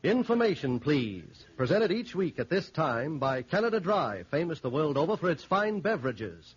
Information, please. Presented each week at this time by Canada Dry, famous the world over for its fine beverages.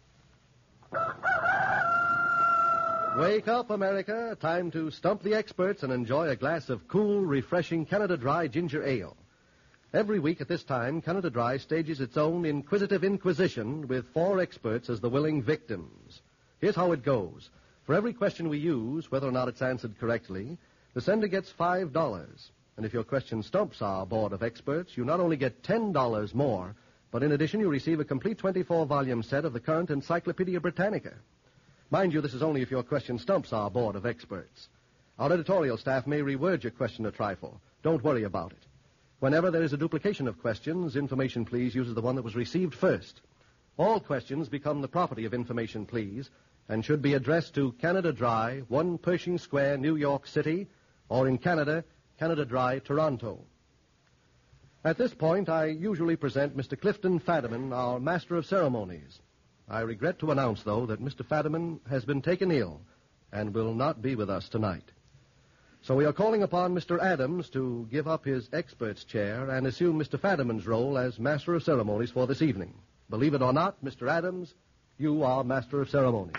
Wake up, America. Time to stump the experts and enjoy a glass of cool, refreshing Canada Dry ginger ale. Every week at this time, Canada Dry stages its own inquisitive inquisition with 4 experts as the willing victims. Here's how it goes. For every question we use, whether or not it's answered correctly, the sender gets $5. And if your question stumps our board of experts, you not only get $10 more, but in addition you receive a complete 24-volume set of the current Encyclopedia Britannica. Mind you, this is only if your question stumps our board of experts. Our editorial staff may reword your question a trifle. Don't worry about it. Whenever there is a duplication of questions, Information Please uses the one that was received first. All questions become the property of Information Please and should be addressed to Canada Dry, 1 Pershing Square, New York City, or in Canada, Canada Dry, Toronto. At this point, I usually present Mr. Clifton Fadiman, our Master of Ceremonies. I regret to announce, though, that Mr. Fadiman has been taken ill and will not be with us tonight. So we are calling upon Mr. Adams to give up his expert's chair and assume Mr. Fadiman's role as Master of Ceremonies for this evening. Believe it or not, Mr. Adams, you are Master of Ceremonies.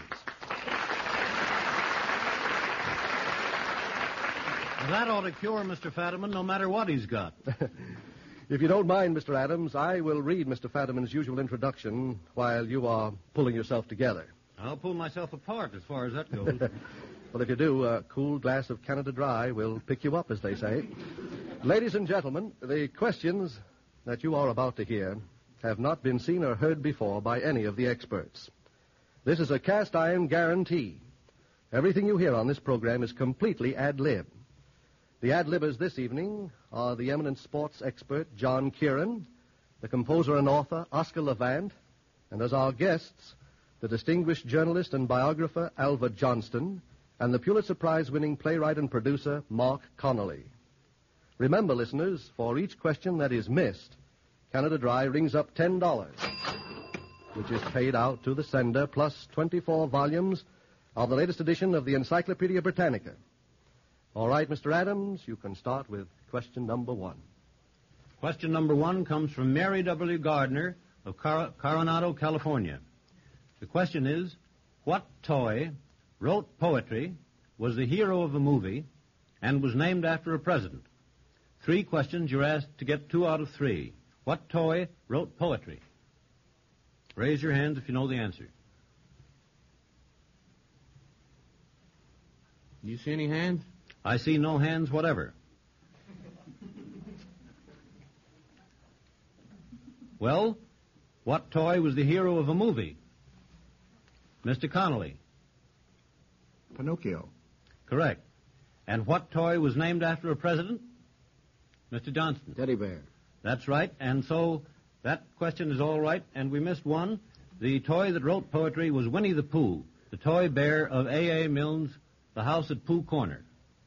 That ought to cure Mr. Fadiman no matter what he's got. If you don't mind, Mr. Adams, I will read Mr. Fadiman's usual introduction while you are pulling yourself together. I'll pull myself apart as far as that goes. Well, if you do, a cool glass of Canada Dry will pick you up, as they say. Ladies and gentlemen, the questions that you are about to hear have not been seen or heard before by any of the experts. This is a cast-iron guarantee. Everything you hear on this program is completely ad-lib. The ad-libbers this evening are the eminent sports expert John Kieran, the composer and author Oscar Levant, and as our guests, the distinguished journalist and biographer Alva Johnston, and the Pulitzer Prize-winning playwright and producer Mark Connolly. Remember, listeners, for each question that is missed, Canada Dry rings up $10, which is paid out to the sender, plus 24 volumes of the latest edition of the Encyclopedia Britannica. All right, Mr. Adams, you can start with question number 1. Question number 1 comes from Mary W. Gardner of Coronado, California. The question is, what toy wrote poetry, was the hero of a movie, and was named after a president? 3 questions. You're asked to get 2 out of 3. What toy wrote poetry? Raise your hands if you know the answer. You see any hands? I see no hands whatever. Well, what toy was the hero of a movie? Mr. Connolly. Pinocchio. Correct. And what toy was named after a president? Mr. Johnston. Teddy bear. That's right. And so that question is all right, and we missed one. The toy that wrote poetry was Winnie the Pooh, the toy bear of A.A. Milne's The House at Pooh Corner.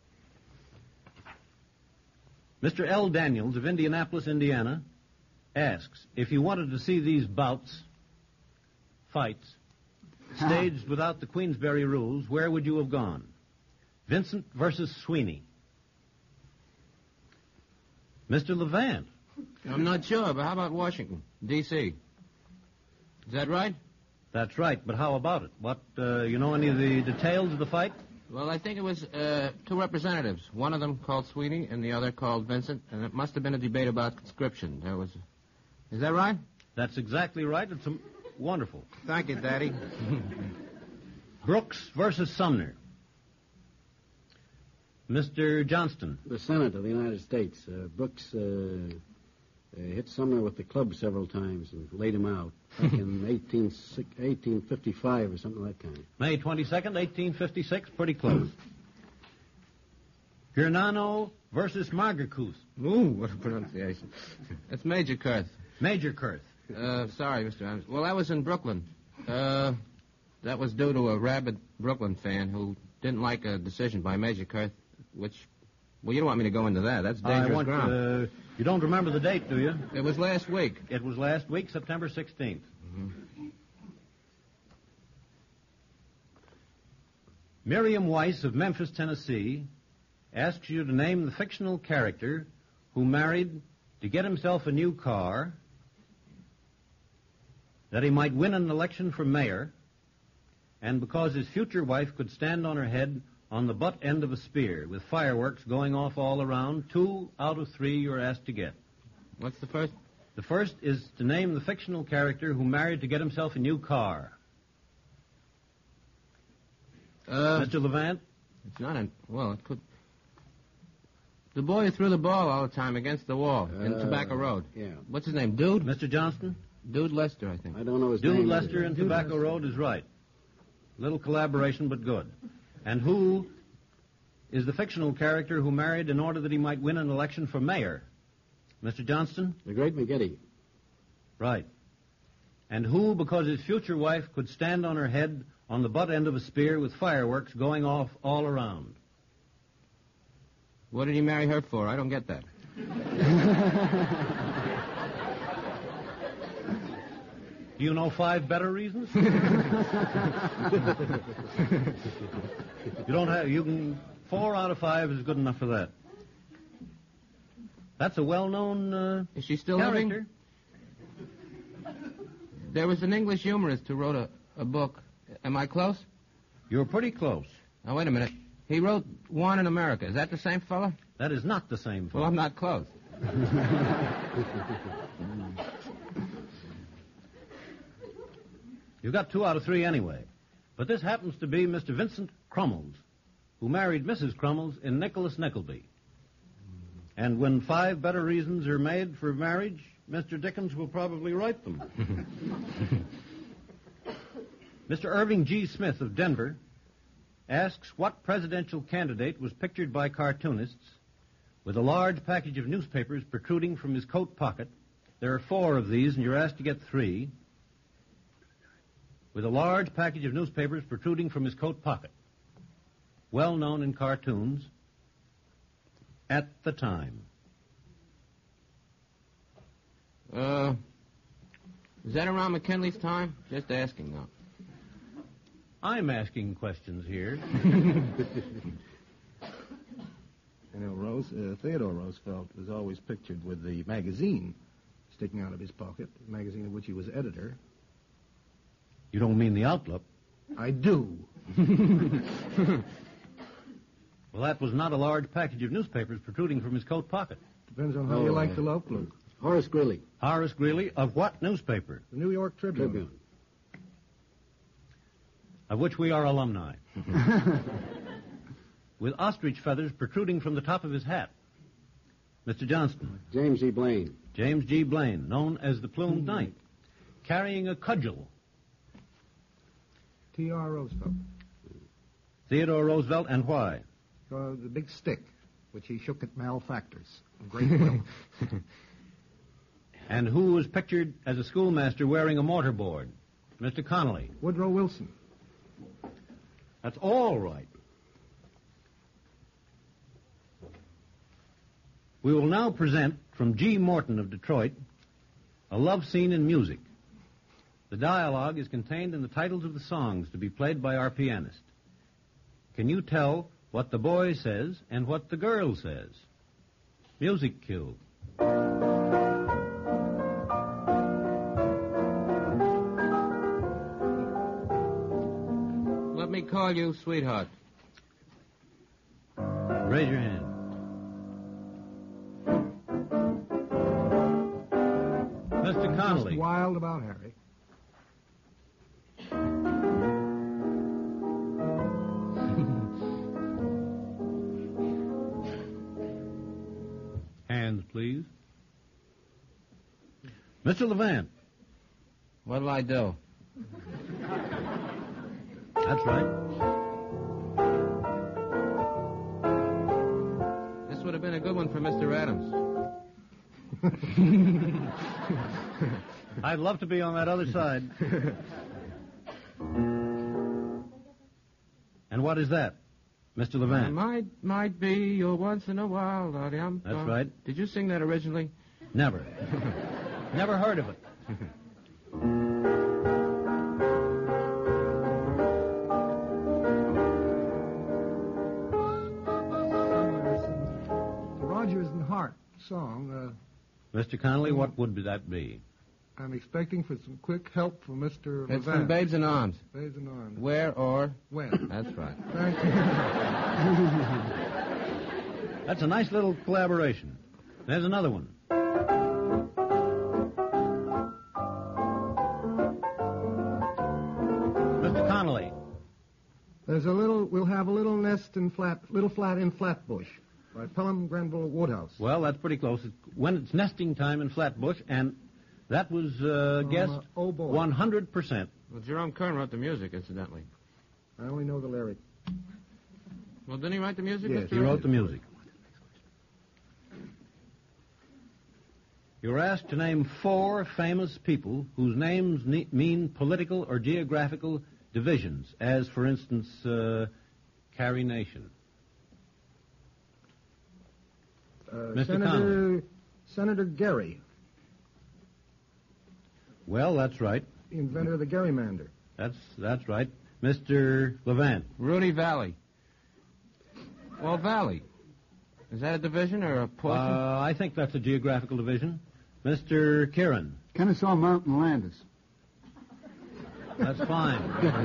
Mr. L. Daniels of Indianapolis, Indiana, asks, if you wanted to see these fights, staged without the Queensberry rules, where would you have gone? Vincent versus Sweeney. Mr. Levant. I'm not sure, but how about Washington, D.C.? Is that right? That's right, but how about it? You know any of the details of the fight? Well, I think it was 2 representatives. One of them called Sweeney and the other called Vincent, and it must have been a debate about conscription. Is that right? That's exactly right. It's wonderful. Thank you, Daddy. Brooks versus Sumner. Mr. Johnston. The Senate of the United States. Brooks hit Sumner with the club several times and laid him out back in 1855 or something like that kind. May 22nd, 1856, pretty close. Gernano versus Margarkus. Ooh, what a pronunciation. That's Major Kurth. Major Kurth. Sorry, Mr. Adams. Well, that was in Brooklyn. That was due to a rabid Brooklyn fan who didn't like a decision by Major Kurth, which... Well, you don't want me to go into that. That's dangerous ground. You don't remember the date, do you? It was last week. It was last week, September 16th. Mm-hmm. Miriam Weiss of Memphis, Tennessee, asks you to name the fictional character who married to get himself a new car that he might win an election for mayor, and because his future wife could stand on her head on the butt end of a spear with fireworks going off all around? 2 out of 3 you're asked to get. What's the first? The first is to name the fictional character who married to get himself a new car. Mr. Levant? It's not well, it could... The boy who threw the ball all the time against the wall in Tobacco Road. Yeah. What's his name? Dude? Mr. Johnston? Dude Lester, I think. I don't know his name. Dude Lester in Dude Tobacco Lester. Road is right. Little collaboration, but good. And who is the fictional character who married in order that he might win an election for mayor? Mr. Johnston? The Great McGiddy. Right. And who, because his future wife could stand on her head on the butt end of a spear with fireworks going off all around? What did he marry her for? I don't get that. Do you know 5 better reasons? You don't have. You can. 4 out of 5 is good enough for that. That's a well-known Is she still character. living? There was an English humorist who wrote a book. Am I close? You're pretty close. Now, wait a minute. He wrote One in America. Is that the same fellow? That is not the same. Well, I'm not close. You got 2 out of 3 anyway. But this happens to be Mr. Vincent Crummels, who married Mrs. Crummels in Nicholas Nickleby. And when 5 better reasons are made for marriage, Mr. Dickens will probably write them. Mr. Irving G. Smith of Denver asks what presidential candidate was pictured by cartoonists with a large package of newspapers protruding from his coat pocket. There are 4 of these, and you're asked to get 3. With a large package of newspapers protruding from his coat pocket. Well known in cartoons at the time. Is that around McKinley's time? Just asking, though. I'm asking questions here. Theodore Roosevelt was always pictured with the magazine sticking out of his pocket, the magazine of which he was editor. You don't mean the Outlook? I do. Well, that was not a large package of newspapers protruding from his coat pocket. Depends on how you like the outlook. Horace Greeley. Horace Greeley, of what newspaper? The New York Tribune. Tribune. Of which we are alumni. With ostrich feathers protruding from the top of his hat. Mr. Johnston. James E. Blaine. James G. Blaine, known as the Plumed Knight, carrying a cudgel. T.R. Roosevelt. Theodore Roosevelt, and why? The big stick, which he shook at malefactors. A great will. And who was pictured as a schoolmaster wearing a mortarboard? Mr. Connolly. Woodrow Wilson. That's all right. We will now present, from G. Morton of Detroit, a love scene in music. The dialogue is contained in the titles of the songs to be played by our pianist. Can you tell what the boy says and what the girl says? Music cue. Let me call you sweetheart. Raise your hand. Mr. Connolly. Just wild about Harry. Hands, please. Mr. Levant. What'll I do? That's right. This would have been a good one for Mr. Adams. I'd love to be on that other side. And what is that, Mr. Levant? Might be your once in a while. That's right. Did you sing that originally? Never. Never heard of it. Rogers and Hart song. Mr. Connolly, what would that be? I'm expecting for some quick help from Mr. It's Levant. from Babes in Arms. Babes in Arms. Where or When? That's right. Thank you. That's a nice little collaboration. There's another one. Mr. Connolly. We'll have a little nest in little flat in Flatbush by Pelham Granville Woodhouse. Well, that's pretty close. When it's nesting time in Flatbush, and that was guessed oh, boy. 100%. Well, Jerome Kern wrote the music, incidentally. I only know the lyric. Well, didn't he write the music? Yes, Mr. He wrote the music. You were asked to name 4 famous people whose names mean political or geographical divisions, as, for instance, Carrie Nation. Mr. Senator Gary, Well, that's right. the inventor of the gerrymander. That's right. Mr. Levant. Rudy Valley. Well, Valley. Is that a division or a portion? I think that's a geographical division. Mr. Kieran. Kennesaw Mountain Landis. That's fine.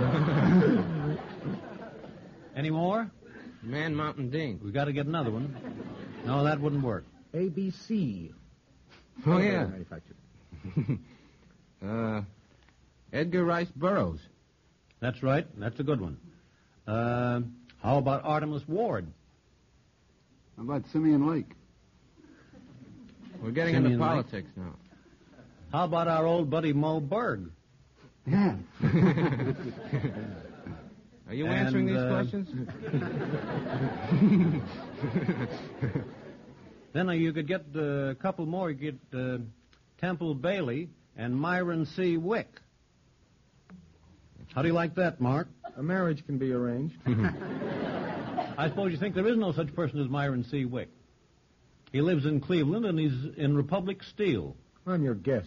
Any more? Man Mountain Dean. We got to get another one. No, that wouldn't work. ABC. Oh, yeah. Manufactured. Edgar Rice Burroughs. That's right. That's a good one. How about Artemus Ward? How about Simeon Lake? We're getting Simeon into Lake. politics now. How about our old buddy Mo Berg? Yeah. Are you answering these And, questions? Then you could get a couple more. You could get Temple Bailey and Myron C. Wick. How do you like that, Mark? A marriage can be arranged. I suppose you think there is no such person as Myron C. Wick. He lives in Cleveland, and he's in Republic Steel. I'm your guest.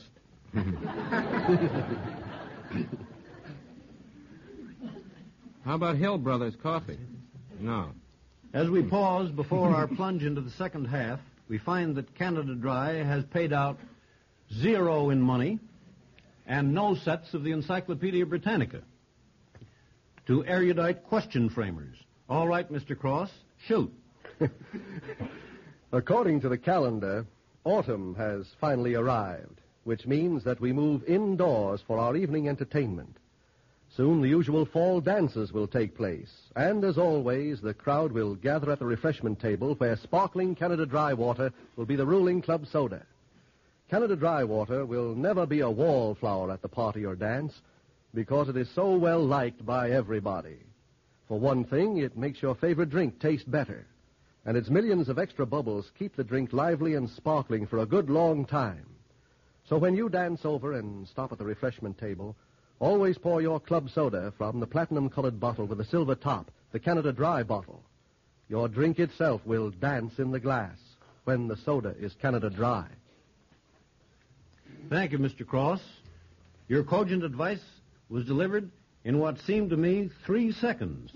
How about Hill Brothers Coffee? No. As we pause before our plunge into the second half, we find that Canada Dry has paid out 0 in money and no sets of the Encyclopedia Britannica to erudite question framers. All right, Mr. Cross, shoot. According to the calendar, autumn has finally arrived, which means that we move indoors for our evening entertainment. Soon the usual fall dances will take place, and as always, the crowd will gather at the refreshment table where sparkling Canada Dry water will be the ruling club soda. Canada Dry water will never be a wallflower at the party or dance because it is so well liked by everybody. For one thing, it makes your favorite drink taste better, and its millions of extra bubbles keep the drink lively and sparkling for a good long time. So when you dance over and stop at the refreshment table, always pour your club soda from the platinum-colored bottle with the silver top, the Canada Dry bottle. Your drink itself will dance in the glass when the soda is Canada Dry. Thank you, Mr. Cross. Your cogent advice was delivered in what seemed to me 3 seconds.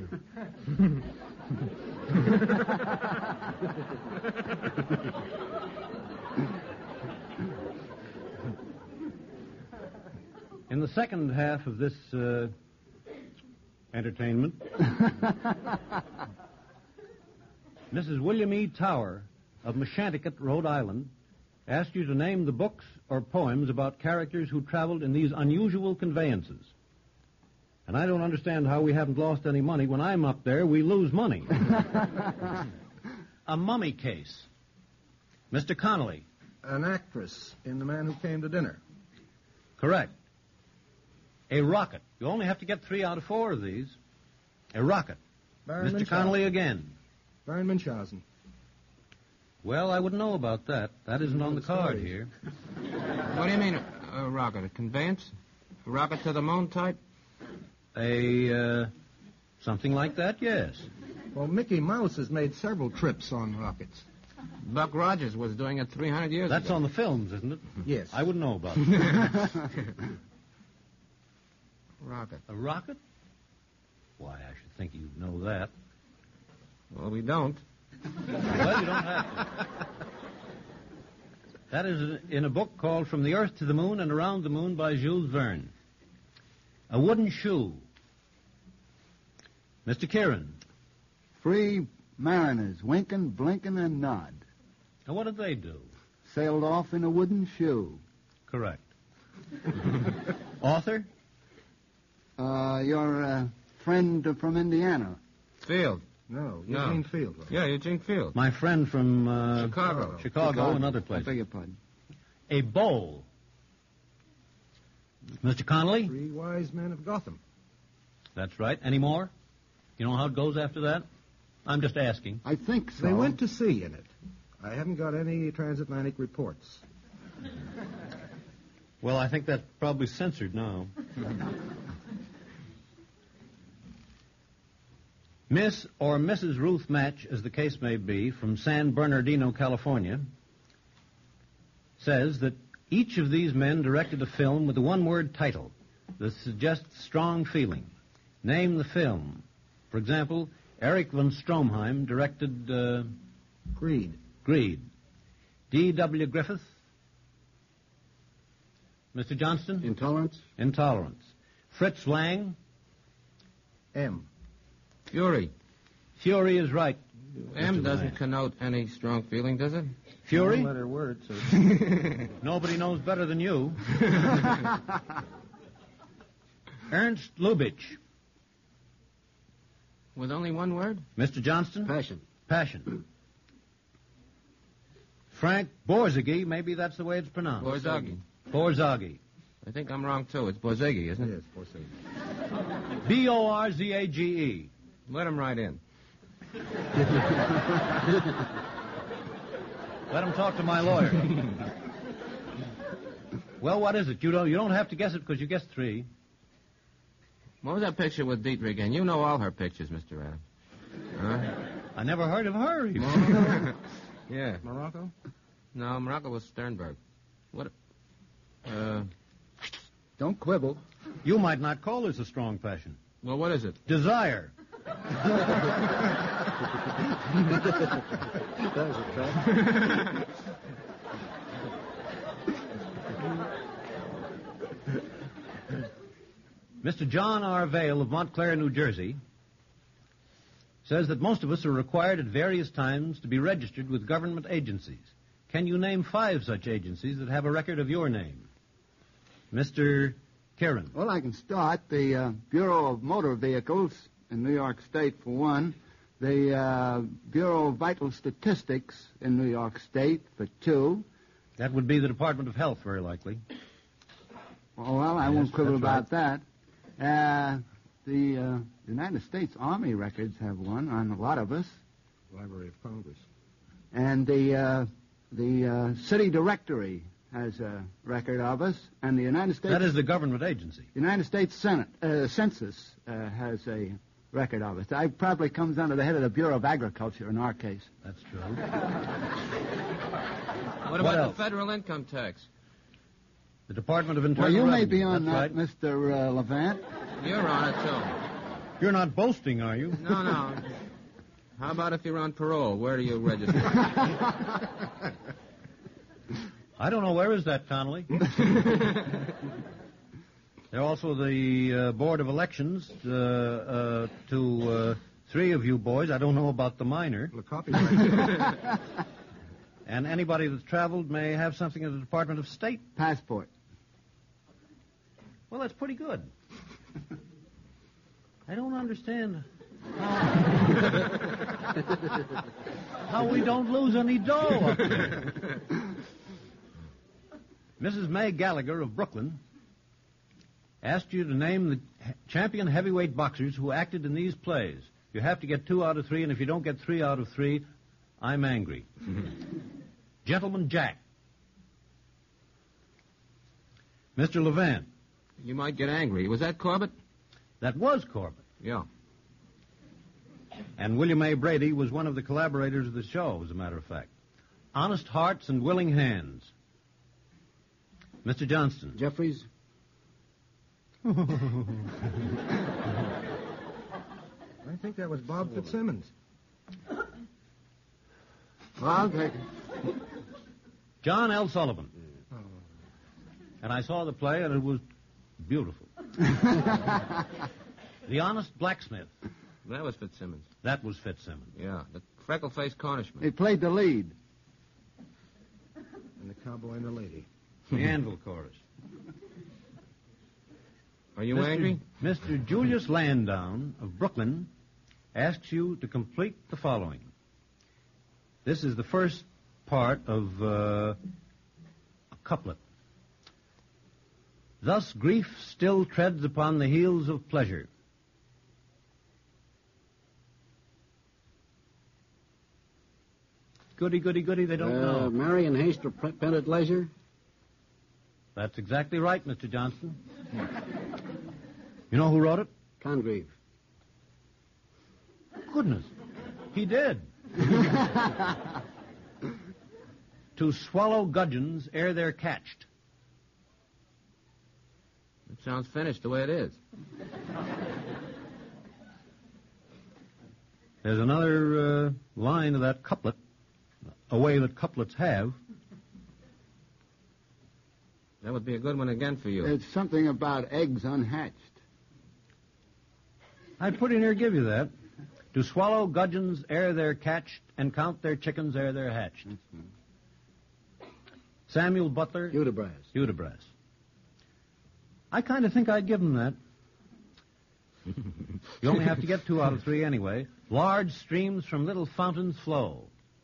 In the second half of this entertainment, Mrs. William E. Tower of Meshanticut, Rhode Island, asked you to name the books or poems about characters who traveled in these unusual conveyances. And I don't understand how we haven't lost any money. When I'm up there, we lose money. A mummy case. Mr. Connolly. An actress in The Man Who Came to Dinner. Correct. A rocket. You only have to get 3 out of 4 of these. A rocket. Baron Mr. Munchausen. Connolly again. Baron Munchausen. Well, I wouldn't know about that. That isn't on the card Stories. here. What do you mean, a rocket? A conveyance? A rocket to the moon type? Something like that, yes. Well, Mickey Mouse has made several trips on rockets. Buck Rogers was doing it 300 years That's ago. on the films, isn't it? Yes. I wouldn't know about it. Rocket. A rocket? Why, I should think you'd know that. Well, we don't. Well, you don't have to. That is in a book called From the Earth to the Moon and Around the Moon by Jules Verne. A wooden shoe. Mr. Kieran. 3 mariners, Winkin, Blinkin, and Nod. Now, what did they do? Sailed off in a wooden shoe. Correct. Author? Your friend from Indiana. Field. No, No. Eugene Field. Yeah, Eugene Field. My friend from Chicago. Chicago and other I places. beg your pardon. A bowl. Mr. Connolly? 3 wise men of Gotham. That's right. Any more? You know how it goes after that? I'm just asking. I think so. They went to sea in it. I haven't got any transatlantic reports. Well, I think that's probably censored now. Miss or Mrs. Ruth Match, as the case may be, from San Bernardino, California, says that each of these men directed a film with a one-word title that suggests strong feeling. Name the film. For example, Eric von Stroheim directed Greed. Greed. D.W. Griffith. Mr. Johnston? Intolerance? Intolerance. Fritz Lang. M. Fury. Fury is right. M Mr. doesn't Lang. connote any strong feeling, does it? Fury? One-letter word, so Nobody knows better than you. Ernst Lubitsch. With only one word? Mr. Johnston? Passion. Passion. Frank Borzage, maybe that's the way it's pronounced. Borzage. Borzage. I think I'm wrong, too. It's Borzage, isn't it? yes, for sea. Borzage. Let him right in. Let him talk to my lawyer. Well, what is it? You don't have to guess it because you guessed 3. What was that picture with Dietrich again? You know all her pictures, Mr. Adams. Huh? I never heard of her. Yeah. Morocco? No, Morocco was Sternberg. What? Don't quibble. You might not call this a strong passion. Well, what is it? Desire. Mr. John R. Vale of Montclair, New Jersey, says that most of us are required at various times to be registered with government agencies. Can you name 5 such agencies that have a record of your name? Mr. Kieran. Well, I can start. The Bureau of Motor Vehicles in New York State, for one. The Bureau of Vital Statistics in New York State, for 2. That would be the Department of Health, very likely. Oh, well, I won't quibble about that. The United States Army records have one on a lot of us. Library of Congress. And the City Directory has a record of us. And the United States... That is the government agency. United States Census has a record of us. It probably comes under the head of the Bureau of Agriculture in our case. That's true. What about else? the federal income tax? The Department of Well, Internal you Revenue. may be on That's that, right. Mr. Levant. You're on it, too. You're not boasting, are you? No, no. How about if you're on parole? Where do you register? I don't know. Where is that, Connolly? There are also the Board of Elections to 3 of you boys. I don't know about the minor. Well, the copyright. And anybody that's traveled may have something at the Department of State. Passport. Well, that's pretty good. I don't understand how we don't lose any dough up here. Mrs. May Gallagher of Brooklyn asked you to name the champion heavyweight boxers who acted in these plays. You have to get 2 out of 3, and if you don't get 3 out of 3, I'm angry. Gentleman Jack. Mr. Levant. You might get angry. Was that Corbett? That was Corbett. Yeah. And William A. Brady was one of the collaborators of the show, as a matter of fact. Honest Hearts and Willing Hands. Mr. Johnston. Jeffries? I think that was Bob Fitzsimmons. Well, I'll take it. John L. Sullivan. And I saw the play, and it was beautiful. The Honest Blacksmith. That was Fitzsimmons. That was Fitzsimmons. Yeah, the freckle-faced Cornishman. He played the lead. And the cowboy and the lady. The Anvil Chorus. Are you angry? Mr. Julius Landown of Brooklyn asks you to complete the following. This is the first part of a couplet. Thus grief still treads upon the heels of pleasure. Goody, goody, goody, they don't know. Marry in haste or pent at leisure? That's exactly right, Mr. Johnston. You know who wrote it? Congreve. Goodness. He did. To swallow gudgeons ere they're catched. It sounds finished the way it is. There's another line of that couplet, a way that couplets have. That would be a good one again for you. It's something about eggs unhatched. I'd put in here give you that. To swallow gudgeons ere they're catched and count their chickens ere they're hatched. Samuel Butler. Hudibras. Hudibras. I kind of think I'd give him that. You only have to get 2 out of 3 anyway. Large streams from little fountains flow.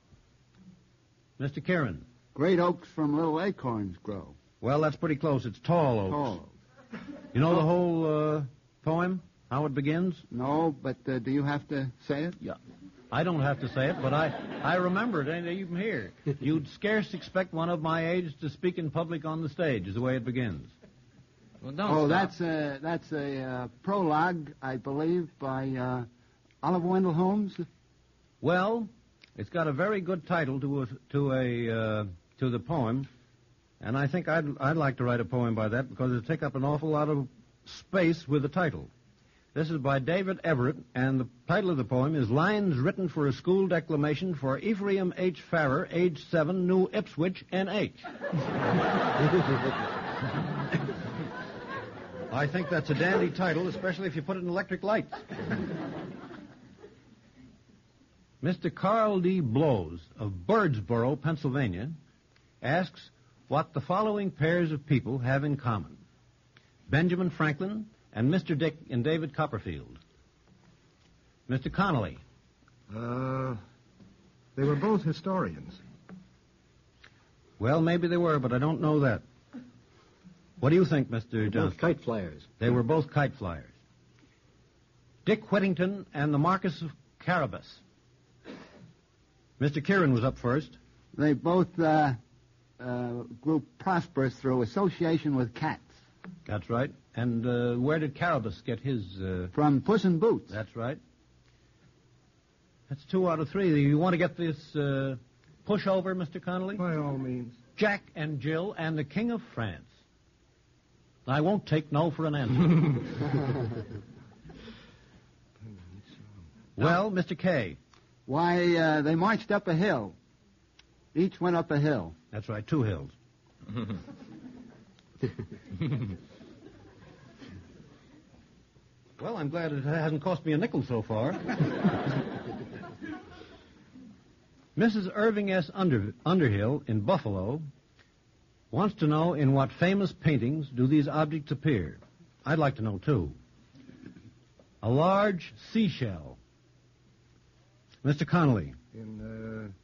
Mr. Kieran. Great oaks from little acorns grow. Well, that's pretty close. It's tall oaks. Tall. You know the whole poem? How it begins? No, but do you have to say it? Yeah. I don't have to say it, but I remember it, ain't even here. You'd scarce expect one of my age to speak in public on the stage, is the way it begins. Well, don't stop. That's a prologue, I believe, by Oliver Wendell Holmes. Well, it's got a very good title to the poem, and I think I'd like to write a poem by that because it'd take up an awful lot of space with the title. This is by David Everett, and the title of the poem is Lines Written for a School Declamation for Ephraim H. Farrer, age 7, New Ipswich, N.H. I think that's a dandy title, especially if you put it in electric lights. Mr. Carl D. Blows of Birdsboro, Pennsylvania, asks what the following pairs of people have in common. Benjamin Franklin and Mr. Dick and David Copperfield. Mr. Connolly. They were both historians. Well, maybe they were, but I don't know that. What do you think, Mr. Johnson? Both kite flyers. They were both kite flyers. Dick Whittington and the Marquis of Carabas. Mr. Kieran was up first. They both grew prosperous through association with cats. That's right. And where did Carabas get his... From Puss in Boots. That's right. That's 2 out of 3. You want to get this pushover, Mr. Connolly? By all means. Jack and Jill and the King of France. I won't take no for an answer. Well, Mr. K. Why, they marched up a hill. Each went up a hill. That's right, 2 hills. Well, I'm glad it hasn't cost me a nickel so far. Mrs. Irving S. Underhill in Buffalo wants to know in what famous paintings do these objects appear. I'd like to know, too. A large seashell. Mr. Connolly. In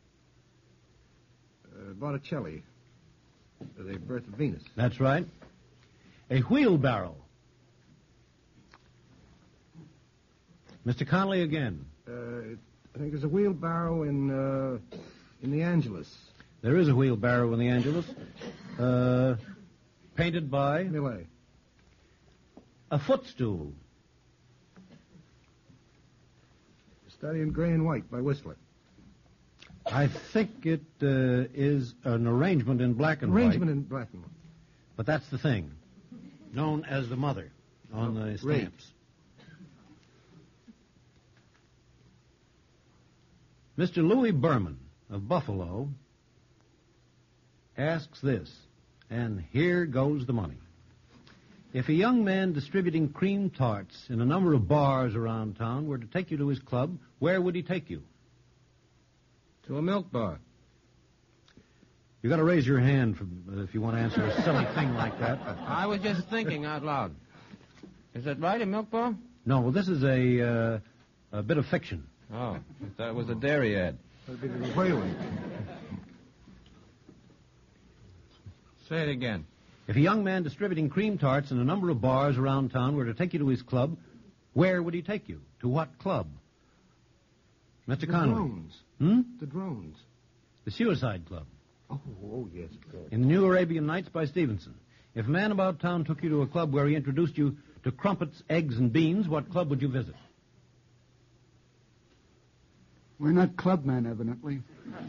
Botticelli, The Birth of Venus. That's right. A wheelbarrow. Mr. Connolly again. I think there's a wheelbarrow in the Angelus. There is a wheelbarrow in the Angelus. Painted by? Millet. A footstool. Study in Gray and White by Whistler. I think it is an arrangement in black and Arrangement white. in black and white. But that's the thing. Known as the mother on the stamps. Mr. Louis Berman of Buffalo asks this, and here goes the money. If a young man distributing cream tarts in a number of bars around town were to take you to his club, where would he take you? To a milk bar. You got to raise your hand if you want to answer a silly thing like that. I was just thinking out loud. Is that right, a milk bar? No, well, this is a bit of fiction. Oh, that was a dairy ad. That'd be the whaling. Say it again. If a young man distributing cream tarts in a number of bars around town were to take you to his club, where would he take you? To what club? Mr. The Connolly. drones. The drones. The Suicide Club. Oh, yes, of course. In the New Arabian Nights by Stevenson. If a man about town took you to a club where he introduced you to crumpets, eggs, and beans, what club would you visit? We're not clubmen, evidently.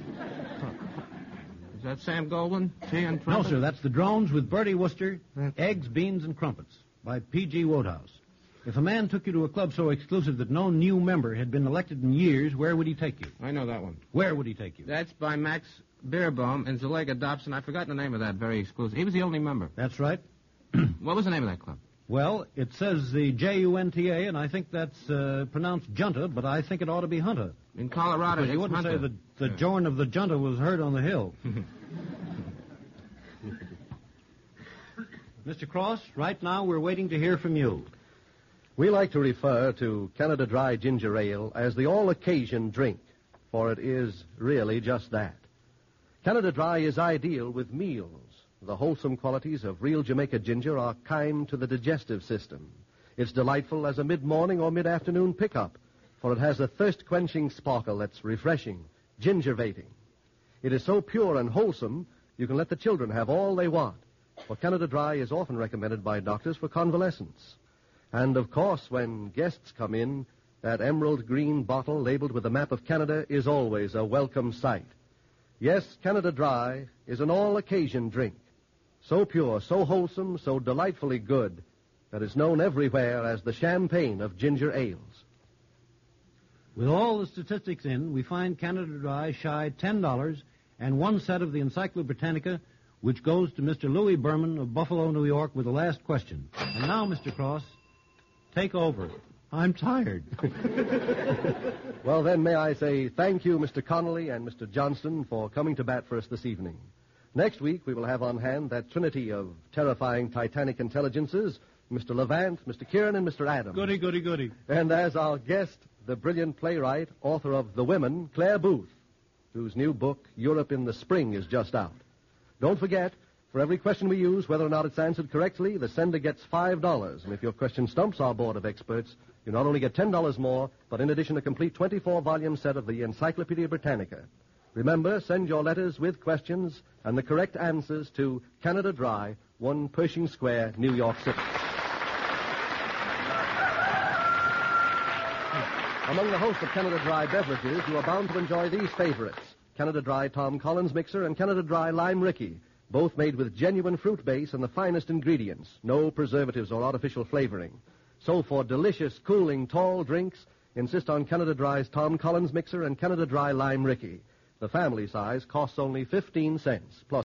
Is that Sam Goldwyn? Tea and No, trumpet? sir, that's The Drones with Bertie Wooster, Eggs, Beans, and Crumpets by P.G. Wodehouse. If a man took you to a club so exclusive that no new member had been elected in years, where would he take you? I know that one. Where would he take you? That's by Max Beerbaum and Zulega Dobson. I forgot the name of that very exclusive. He was the only member. That's right. What was the name of that club? Well, it says the Junta, and I think that's pronounced Junta, but I think it ought to be Hunter. In Colorado, Because you it's wouldn't Hunter. say the Jorn of the Junta was heard on the hill. Mr. Cross, right now we're waiting to hear from you. We like to refer to Canada Dry Ginger Ale as the all-occasion drink, for it is really just that. Canada Dry is ideal with meals. The wholesome qualities of real Jamaica ginger are kind to the digestive system. It's delightful as a mid-morning or mid-afternoon pickup, for it has a thirst-quenching sparkle that's refreshing, gingervating. It is so pure and wholesome, you can let the children have all they want, for Canada Dry is often recommended by doctors for convalescence. And, of course, when guests come in, that emerald green bottle labeled with the map of Canada is always a welcome sight. Yes, Canada Dry is an all-occasion drink. So pure, so wholesome, so delightfully good that it's known everywhere as the champagne of ginger ales. With all the statistics in, we find Canada Dry shy $10 and one set of the Encyclopedia Britannica, which goes to Mr. Louis Berman of Buffalo, New York, with the last question. And now, Mr. Cross, take over. I'm tired. Well, then, may I say thank you, Mr. Connolly and Mr. Johnston, for coming to bat for us this evening. Next week, we will have on hand that trinity of terrifying Titanic intelligences, Mr. Levant, Mr. Kieran, and Mr. Adams. Goody, goody, goody. And as our guest, the brilliant playwright, author of The Women, Claire Booth, whose new book, Europe in the Spring, is just out. Don't forget, for every question we use, whether or not it's answered correctly, the sender gets $5. And if your question stumps our board of experts, you not only get $10 more, but in addition a complete 24-volume set of the Encyclopedia Britannica. Remember, send your letters with questions and the correct answers to Canada Dry, 1 Pershing Square, New York City. Among the host of Canada Dry beverages, you are bound to enjoy these favorites: Canada Dry Tom Collins Mixer and Canada Dry Lime Ricky, both made with genuine fruit base and the finest ingredients, no preservatives or artificial flavoring. So for delicious, cooling, tall drinks, insist on Canada Dry's Tom Collins Mixer and Canada Dry Lime Ricky. The family size costs only 15 cents, plus